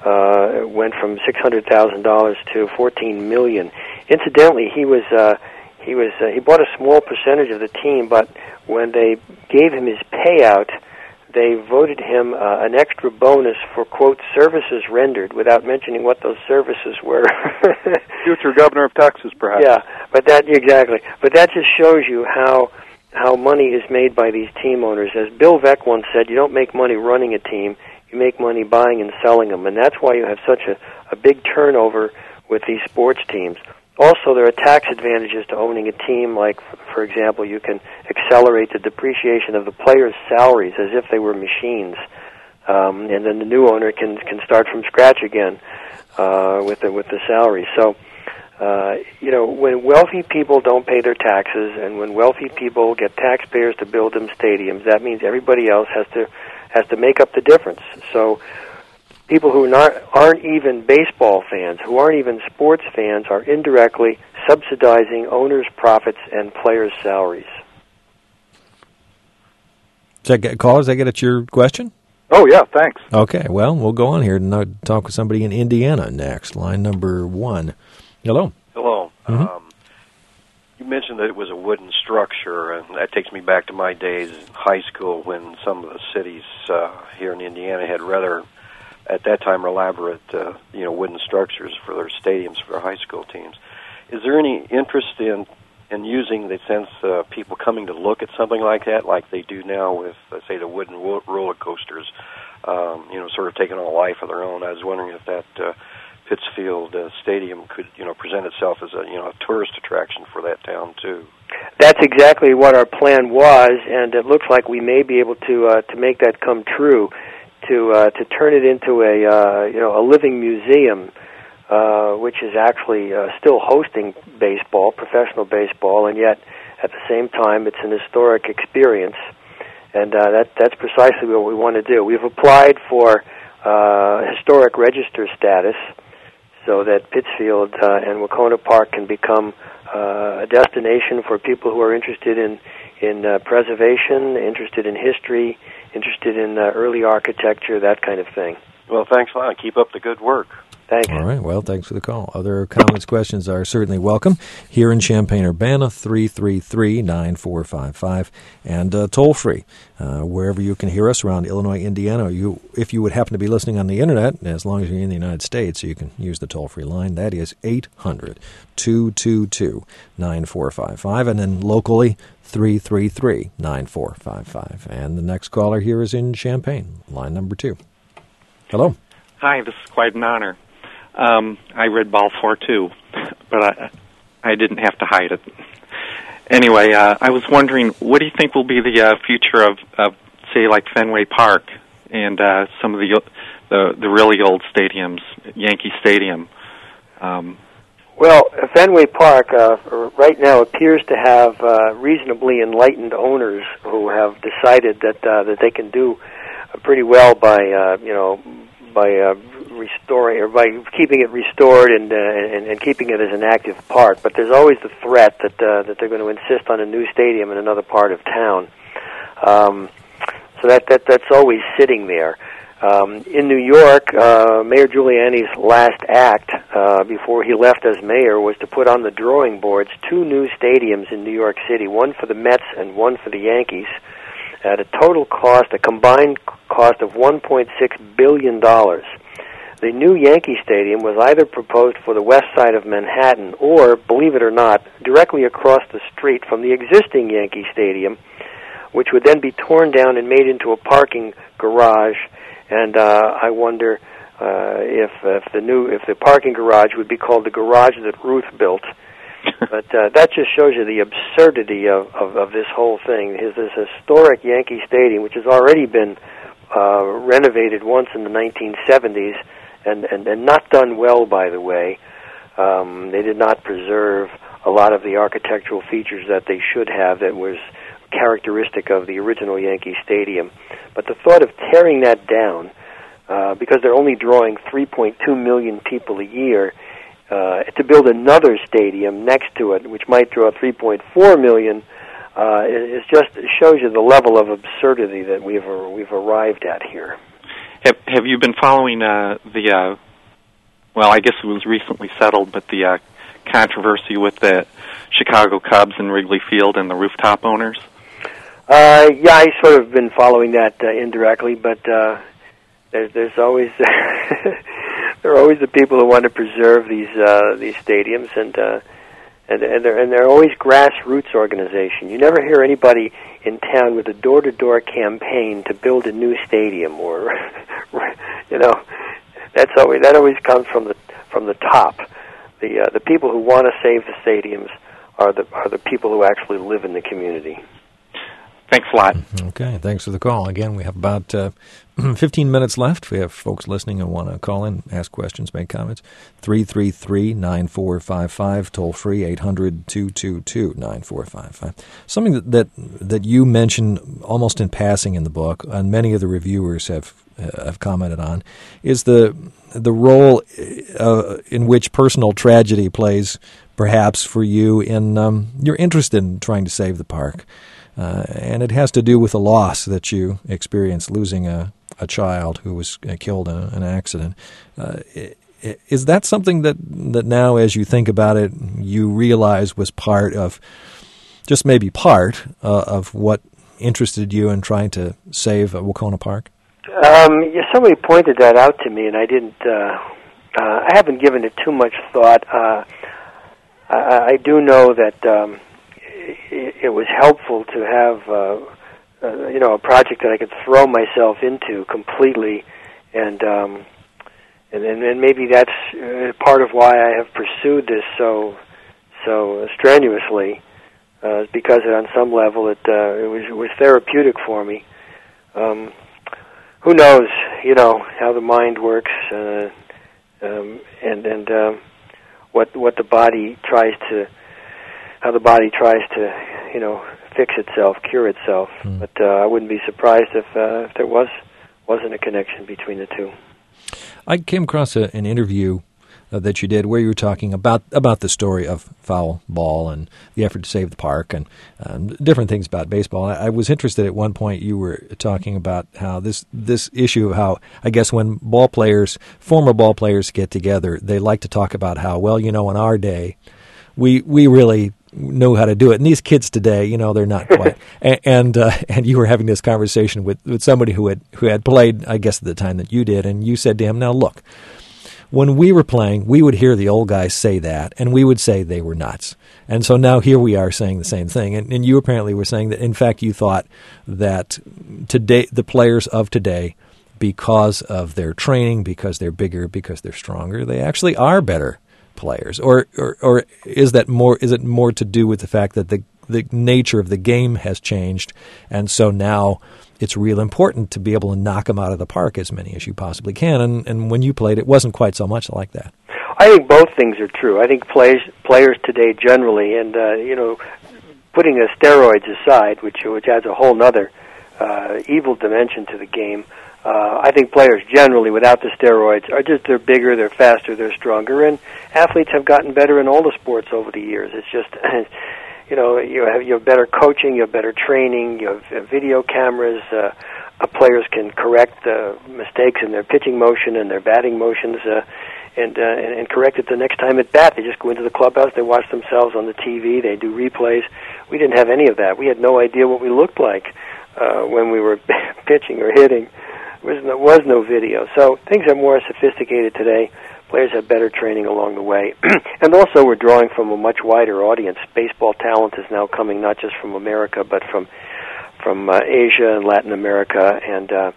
B: uh, went from six hundred thousand dollars to fourteen million dollars. Incidentally, he was uh, he was uh, he bought a small percentage of the team, but when they gave him his payout, they voted him uh, an extra bonus for, quote, services rendered, without mentioning what those services were.
E: Future governor of Texas, perhaps.
B: Yeah, but that exactly. But that just shows you how how money is made by these team owners. As Bill Veeck once said, you don't make money running a team, you make money buying and selling them, and that's why you have such a, a big turnover with these sports teams. Also, there are tax advantages to owning a team, like, for example, you can accelerate the depreciation of the players' salaries as if they were machines, um, and then the new owner can can start from scratch again uh, with the, with the salaries. So, uh, you know, when wealthy people don't pay their taxes, and when wealthy people get taxpayers to build them stadiums, that means everybody else has to has to make up the difference. So, people who not, aren't even baseball fans, who aren't even sports fans, are indirectly subsidizing owners' profits and players' salaries.
A: Does that get, caller, does that get at your question?
E: Oh, yeah, thanks.
A: Okay, well, we'll go on here and now talk with somebody in Indiana next. Line number one. Hello.
F: Hello.
A: Mm-hmm.
F: Um, you mentioned that it was a wooden structure, and that takes me back to my days in high school when some of the cities uh, here in Indiana had rather, at that time, elaborate, uh, you know, wooden structures for their stadiums for their high school teams. Is there any interest in in using the sense uh, people coming to look at something like that, like they do now with, uh, say, the wooden wo- roller coasters, um, you know, sort of taking on a life of their own? I was wondering if that uh, Pittsfield uh, Stadium could, you know, present itself as a, you know, a tourist attraction for that town too.
B: That's exactly what our plan was, and it looks like we may be able to uh, to make that come true. To uh, to turn it into a uh, you know a living museum, uh, which is actually uh, still hosting baseball, professional baseball, and yet at the same time it's an historic experience, and uh, that that's precisely what we want to do. We've applied for uh, historic register status, so that Pittsfield uh, and Wauchona Park can become uh, a destination for people who are interested in in uh, preservation, interested in history, interested in uh, early architecture, that kind of thing.
F: Well, thanks a lot. Keep up the good work.
B: Thanks.
A: All right. Well, thanks for the call. Other comments, questions are certainly welcome here in Champaign-Urbana, three three three, nine four five five, and uh, toll-free, uh, wherever you can hear us around Illinois, Indiana. You, if you would happen to be listening on the Internet, as long as you're in the United States, you can use the toll-free line. That is eight hundred, two two two, nine four five five, and then locally, three three three, nine four five five. And the next caller here is in Champaign, line number two. Hello.
G: Hi, this is quite an honor. Um, I read Balfour too, but I, I didn't have to hide it. Anyway, uh, I was wondering, what do you think will be the uh, future of, of, say, like Fenway Park and uh, some of the, the the really old stadiums, Yankee Stadium? Um,
B: well, Fenway Park uh, right now appears to have uh, reasonably enlightened owners who have decided that uh, that they can do pretty well by uh, you know by uh, restoring or by keeping it restored and, uh, and and keeping it as an active park. But there's always the threat that uh, that they're going to insist on a new stadium in another part of town. Um, so that that that's always sitting there. Um, in New York, uh, Mayor Giuliani's last act uh, before he left as mayor was to put on the drawing boards two new stadiums in New York City, one for the Mets and one for the Yankees, at a total cost, a combined cost of one point six billion dollars. The new Yankee Stadium was either proposed for the west side of Manhattan or, believe it or not, directly across the street from the existing Yankee Stadium, which would then be torn down and made into a parking garage. And uh, I wonder uh, if, if the new if the parking garage would be called the garage that Ruth built. But uh, that just shows you the absurdity of, of, of this whole thing. His, this historic Yankee Stadium, which has already been uh, renovated once in the nineteen seventies, and, and, and not done well, by the way. Um, they did not preserve a lot of the architectural features that they should have that was characteristic of the original Yankee Stadium. But the thought of tearing that down, uh, because they're only drawing three point two million people a year, uh, to build another stadium next to it, which might draw three point four million, uh, it, it just shows you the level of absurdity that we've uh, we've arrived at here.
G: Have Have you been following uh, the? Uh, well, I guess it was recently settled, but the uh, controversy with the Chicago Cubs and Wrigley Field and the rooftop owners.
B: Uh, yeah, I sort of been following that uh, indirectly, but uh, there's there's always there are always the people who want to preserve these uh, these stadiums, and uh, and and they're and they're always grassroots organization. You never hear anybody in town with a door-to-door campaign to build a new stadium, or you know, that's always that always comes from the from the top. The uh, the people who want to save the stadiums are the are the people who actually live in the community.
G: Thanks a lot.
A: Okay, thanks for the call. Again, we have about uh, fifteen minutes left. We have folks listening and want to call in, ask questions, make comments. three three three, nine four five five, toll free, eight hundred, two two two, nine four five five. Something that, that that you mentioned almost in passing in the book, and many of the reviewers have uh, have commented on, is the the role uh, in which personal tragedy plays, perhaps for you in um, your interest in trying to save the park. Uh, and it has to do with a loss that you experienced, losing a, a child who was uh, killed in a, an accident. Uh, is that something that, that now, as you think about it, you realize was part of, just maybe part uh, of what interested you in trying to save uh, Waucona Park?
B: Um, yeah, somebody pointed that out to me, and I didn't. Uh, uh, I haven't given it too much thought. Uh, I, I do know that. Um, It was helpful to have, uh, uh, you know, a project that I could throw myself into completely, and um, and, and and maybe that's uh, part of why I have pursued this so so strenuously, uh, because on some level it uh, it was it was therapeutic for me. Um, who knows, you know, how the mind works, uh, um, and and um, what what the body tries to. How the body tries to, you know, fix itself, cure itself. Mm. But uh, I wouldn't be surprised if uh, if there was wasn't a connection between the two.
A: I came across a, an interview uh, that you did where you were talking about about the story of foul ball and the effort to save the park and um, different things about baseball. I, I was interested at one point you were talking about how this this issue of how, I guess, when ball players, former ball players get together, they like to talk about how, well, you know, in our day, we we really know how to do it. And these kids today, you know, they're not quite. and and, uh, and you were having this conversation with, with somebody who had who had played, I guess, at the time that you did, and you said to him, now look, when we were playing, we would hear the old guys say that, and we would say they were nuts. And so now here we are saying the same thing. And, and you apparently were saying that, in fact, you thought that today the players of today, because of their training, because they're bigger, because they're stronger, they actually are better players, or, or or is that more? Is it more to do with the fact that the the nature of the game has changed, and so now it's real important to be able to knock them out of the park as many as you possibly can? And and when you played, it wasn't quite so much like that.
B: I think both things are true. I think plays, players today generally, and uh, you know, putting the steroids aside, which which adds a whole other uh, evil dimension to the game. Uh, I think players generally, without the steroids, are just, they're bigger, they're faster, they're stronger, and athletes have gotten better in all the sports over the years. It's just, you know, you have you have better coaching, you have better training, you have video cameras. Uh, uh, players can correct uh, mistakes in their pitching motion and their batting motions, uh, and, uh, and and correct it the next time at bat. They just go into the clubhouse, they watch themselves on the T V, they do replays. We didn't have any of that. We had no idea what we looked like uh, when we were pitching or hitting. There was, no, was no video. So things are more sophisticated today. Players have better training along the way. And also we're drawing from a much wider audience. Baseball talent is now coming not just from America, but from from uh, Asia and Latin America. And uh,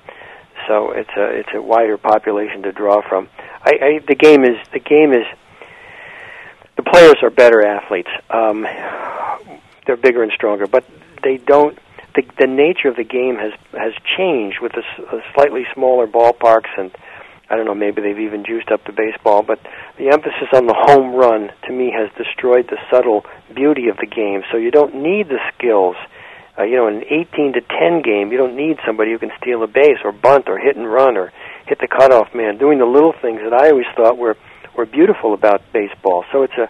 B: so it's a, it's a wider population to draw from. I, I, the game is, the game is, the players are better athletes. Um, they're bigger and stronger, but they don't, The, the nature of the game has has changed with the s- slightly smaller ballparks, and I don't know, maybe they've even juiced up the baseball, but the emphasis on the home run, to me, has destroyed the subtle beauty of the game. So you don't need the skills. Uh, you know, in an eighteen to ten game, you don't need somebody who can steal a base or bunt or hit and run or hit the cutoff man, doing the little things that I always thought were, were beautiful about baseball. So it's a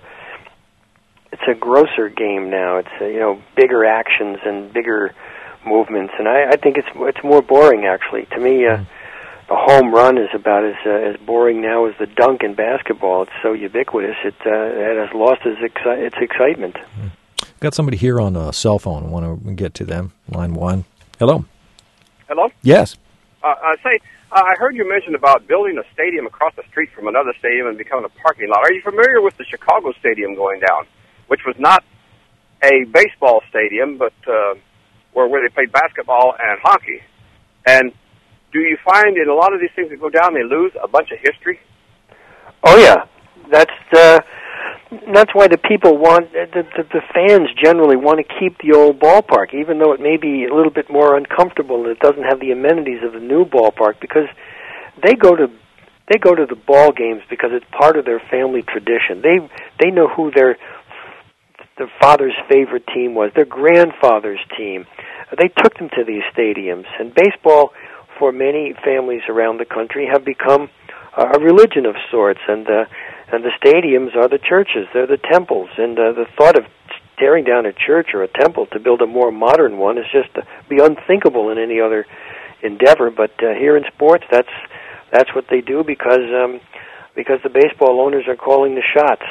B: it's a grosser game now. It's, a, you know, bigger actions and bigger movements, and I, I think it's it's more boring, actually. To me, uh, the home run is about as uh, as boring now as the dunk in basketball. It's so ubiquitous; it uh, it has lost its exci- its excitement.
A: Mm. Got somebody here on a cell phone. I want to get to them. Line one. Hello.
H: Hello.
A: Yes.
H: Uh, I say uh, I heard you mention about building a stadium across the street from another stadium and becoming a parking lot. Are you familiar with the Chicago Stadium going down, which was not a baseball stadium, but uh, Where, where they played basketball and hockey? And do you find in a lot of these things that go down, they lose a bunch of history?
B: Oh yeah, that's uh, that's why the people want the, the the fans generally want to keep the old ballpark, even though it may be a little bit more uncomfortable and it doesn't have the amenities of the new ballpark, because they go to they go to the ball games because it's part of their family tradition. They they know who their their father's favorite team was, their grandfather's team. They took them to these stadiums, and baseball, for many families around the country, have become a religion of sorts, and uh, and the stadiums are the churches, they're the temples, and uh, the thought of tearing down a church or a temple to build a more modern one is just uh, be unthinkable in any other endeavor. But uh, here in sports, that's that's what they do because um, because the baseball owners are calling the shots.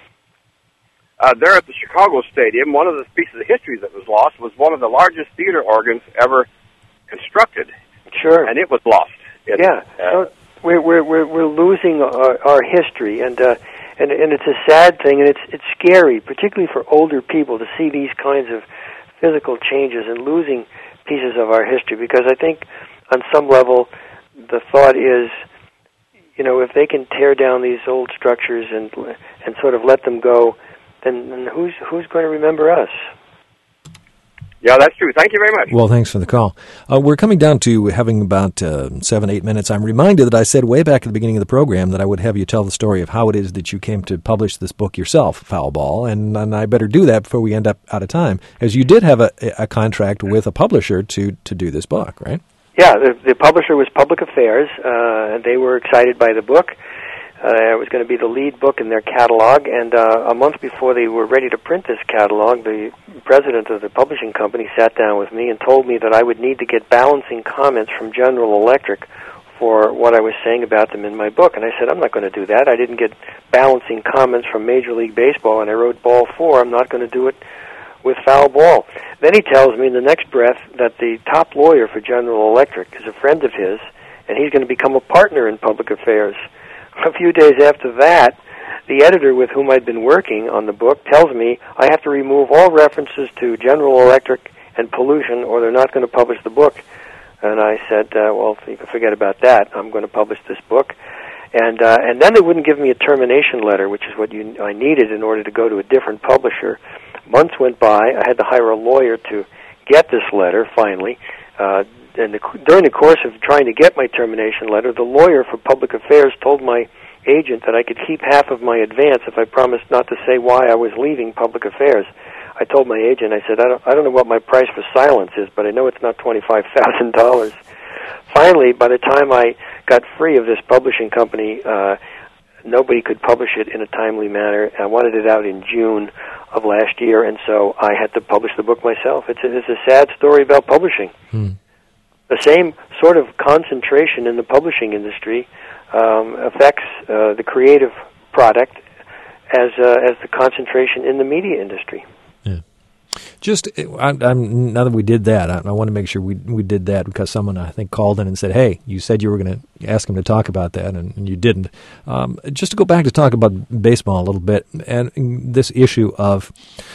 H: Uh, there at the Chicago Stadium, one of the pieces of history that was lost was one of the largest theater organs ever constructed.
B: Sure.
H: And it was lost. It,
B: yeah.
H: Uh,
B: so we're we're we're we're losing our, our history, and uh, and and it's a sad thing, and it's it's scary, particularly for older people, to see these kinds of physical changes and losing pieces of our history. Because I think, on some level, the thought is, you know, if they can tear down these old structures and and sort of let them go, then, then who's who's going to remember us?
H: Yeah, that's true. Thank you very much.
A: Well, thanks for the call. Uh, we're coming down to having about uh, seven, eight minutes. I'm reminded that I said way back at the beginning of the program that I would have you tell the story of how it is that you came to publish this book yourself, Foul Ball, and, and I better do that before we end up out of time, as you did have a, a contract with a publisher to, to do this book, right?
B: Yeah, the, the publisher was Public Affairs, uh, and they were excited by the book. Uh, it was going to be the lead book in their catalog, and uh, a month before they were ready to print this catalog, the president of the publishing company sat down with me and told me that I would need to get balancing comments from General Electric for what I was saying about them in my book. And I said, I'm not going to do that. I didn't get balancing comments from Major League Baseball, and I wrote Ball four. I'm not going to do it with foul ball. Then he tells me in the next breath that the top lawyer for General Electric is a friend of his, and he's going to become a partner in public affairs. A few days after that, the editor with whom I'd been working on the book tells me I have to remove all references to General Electric and pollution, or they're not going to publish the book. And I said, uh, well, you can forget about that. I'm going to publish this book. And uh, and then they wouldn't give me a termination letter, which is what you, I needed in order to go to a different publisher. Months went by. I had to hire a lawyer to get this letter, finally. Uh, and the, during the course of trying to get my termination letter, the lawyer for public affairs told my agent that I could keep half of my advance if I promised not to say why I was leaving public affairs. I told my agent, I said, I don't, I don't know what my price for silence is, but I know it's not twenty-five thousand dollars. Finally, by the time I got free of this publishing company, uh, nobody could publish it in a timely manner. I wanted it out in June of last year, and so I had to publish the book myself. It's a, it's a sad story about publishing. Hmm. The same sort of concentration in the publishing industry um, affects uh, the creative product as uh, as the concentration in the media industry.
A: Yeah. Just I, I'm, now that we did that, I, I want to make sure we we did that because someone I think called in and said, "Hey, you said you were going to ask him to talk about that, and, and you didn't." Um, just to go back to talk about baseball a little bit and this issue of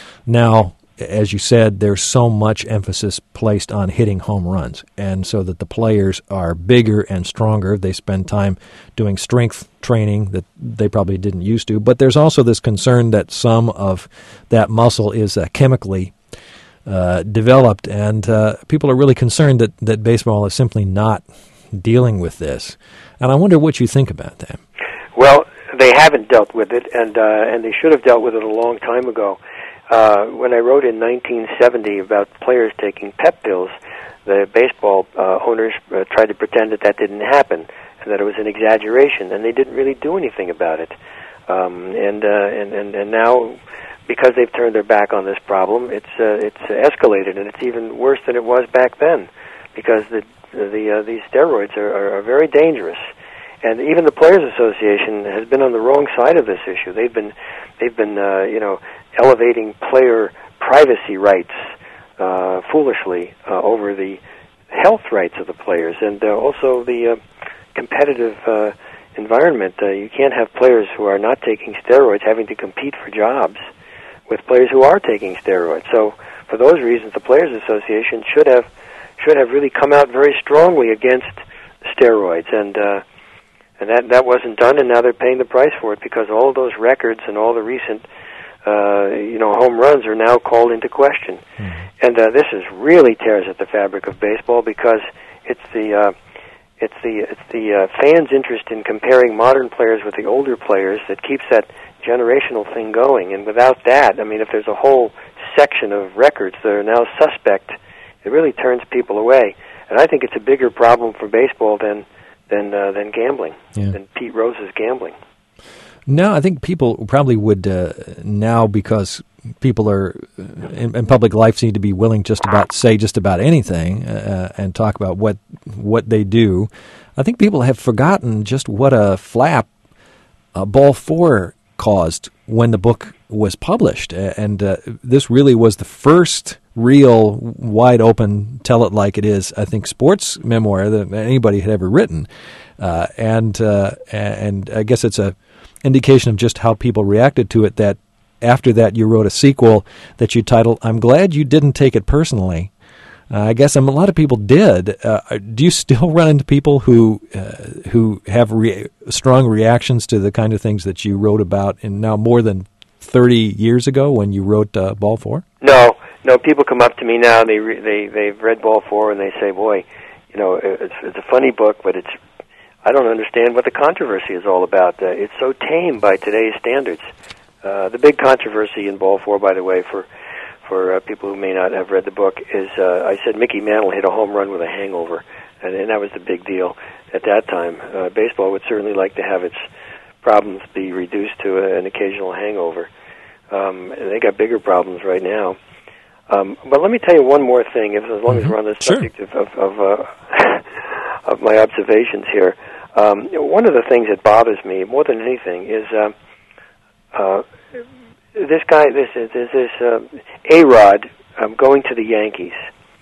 A: now. As you said, there's so much emphasis placed on hitting home runs, and so that the players are bigger and stronger. They spend time doing strength training that they probably didn't used to, but there's also this concern that some of that muscle is uh, chemically uh, developed, and uh, people are really concerned that, that baseball is simply not dealing with this. And I wonder what you think about that.
B: Well, they haven't dealt with it, and uh, and they should have dealt with it a long time ago. Uh, when I wrote in nineteen seventy about players taking pep pills, the baseball uh, owners uh, tried to pretend that that didn't happen and that it was an exaggeration, and they didn't really do anything about it. Um, and, uh, and and and now, because they've turned their back on this problem, it's uh, it's escalated, and it's even worse than it was back then, because the the uh, these steroids are, are, are very dangerous. And even the Players Association has been on the wrong side of this issue. They've been, they've been, uh, you know, elevating player privacy rights uh, foolishly uh, over the health rights of the players, and uh, also the uh, competitive uh, environment. Uh, you can't have players who are not taking steroids having to compete for jobs with players who are taking steroids. So, for those reasons, the Players Association should have should have really come out very strongly against steroids, and. Uh, And that that wasn't done, and now they're paying the price for it because all of those records and all the recent, uh, you know, home runs are now called into question. Mm-hmm. And uh, this is really tears at the fabric of baseball because it's the uh, it's the it's the uh, fans' interest in comparing modern players with the older players that keeps that generational thing going. And without that, I mean, if there's a whole section of records that are now suspect, it really turns people away. And I think it's a bigger problem for baseball than. Than, uh, than gambling, yeah. than Pete Rose's gambling.
A: No, I think people probably would uh, now, because people are in, in public life seem to be willing just about say just about anything uh, and talk about what what they do. I think people have forgotten just what a flap uh, Ball four caused when the book was published, and uh, this really was the first real, wide-open, tell-it-like-it-is, I think, sports memoir that anybody had ever written. Uh, and uh, and I guess it's a indication of just how people reacted to it that after that you wrote a sequel that you titled, I'm Glad You Didn't Take It Personally. Uh, I guess um, a lot of people did. Uh, do you still run into people who uh, who have re- strong reactions to the kind of things that you wrote about in now more than thirty years ago when you wrote uh, Ball four?
B: No. No, people come up to me now. They re- they they've read Ball four and they say, "Boy, you know, it's it's a funny book, but it's I don't understand what the controversy is all about. Uh, it's so tame by today's standards." Uh, the big controversy in Ball four, by the way, for for uh, people who may not have read the book, is uh, I said Mickey Mantle hit a home run with a hangover, and, and that was the big deal at that time. Uh, baseball would certainly like to have its problems be reduced to a, an occasional hangover. Um, and they got bigger problems right now. Um, but let me tell you one more thing, if, as long
A: mm-hmm.
B: as we're on the
A: sure.
B: subject of of, of, uh, of my observations here. Um, one of the things that bothers me more than anything is uh, uh, this guy, this is this, this uh, A-Rod um, going to the Yankees,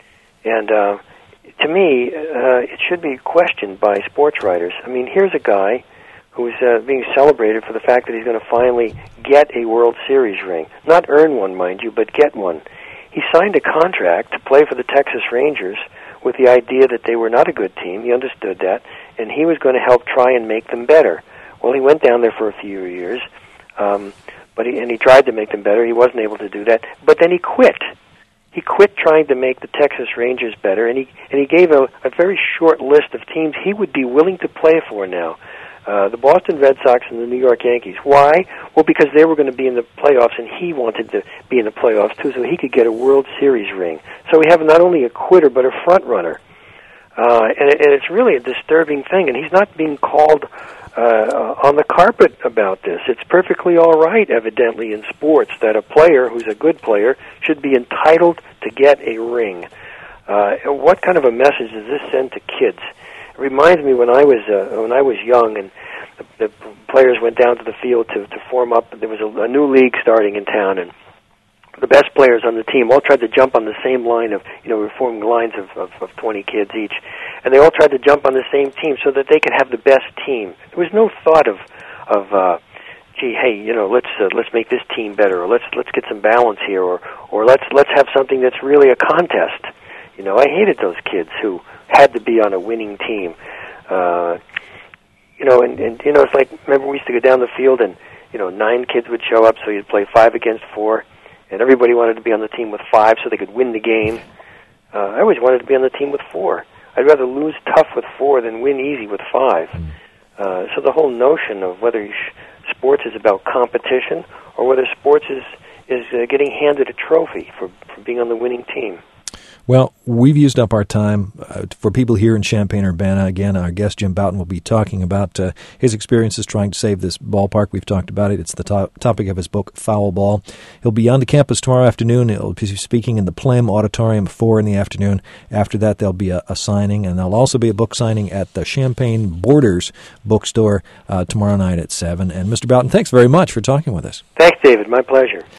B: and uh, to me, uh, it should be questioned by sports writers. I mean, here's a guy who's uh, being celebrated for the fact that he's going to finally get a World Series ring. Not earn one, mind you, but get one. He signed a contract to play for the Texas Rangers with the idea that they were not a good team. He understood that, and he was going to help try and make them better. Well, he went down there for a few years, um, but he, and he tried to make them better. He wasn't able to do that, but then he quit. He quit trying to make the Texas Rangers better, and he and he gave a, a very short list of teams he would be willing to play for now. Uh, the Boston Red Sox and the New York Yankees. Why? Well, because they were going to be in the playoffs, and he wanted to be in the playoffs, too, so he could get a World Series ring. So we have not only a quitter, but a front-runner. Uh, and, and it's really a disturbing thing, and he's not being called uh, on the carpet about this. It's perfectly all right, evidently, in sports, that a player who's a good player should be entitled to get a ring. Uh, what kind of a message does this send to kids? It reminds me when I was uh, when I was young, and the, the players went down to the field to, to form up. There was a, a new league starting in town, and the best players on the team all tried to jump on the same line of, you know, we were forming lines of, of, of twenty kids each, and they all tried to jump on the same team so that they could have the best team. There was no thought of, of uh, gee, hey, you know, let's uh, let's make this team better, or let's let's get some balance here, or or let's let's have something that's really a contest. You know, I hated those kids who had to be on a winning team. Uh, you know, and, and you know, it's like, remember we used to go down the field and, you know, nine kids would show up, so you'd play five against four, and everybody wanted to be on the team with five so they could win the game. Uh, I always wanted to be on the team with four. I'd rather lose tough with four than win easy with five. Uh, so the whole notion of whether you sh- sports is about competition or whether sports is, is uh, getting handed a trophy for, for being on the winning team.
A: Well, we've used up our time. Uh, for people here in Champaign-Urbana, again, our guest Jim Bouton will be talking about uh, his experiences trying to save this ballpark. We've talked about it. It's the to- topic of his book, Foul Ball. He'll be on the campus tomorrow afternoon. He'll be speaking in the Plem Auditorium at four in the afternoon. After that, there'll be a, a signing, and there'll also be a book signing at the Champaign Borders bookstore uh, tomorrow night at seven. And Mister Bouton, thanks very much for talking with us.
B: Thanks, David. My pleasure.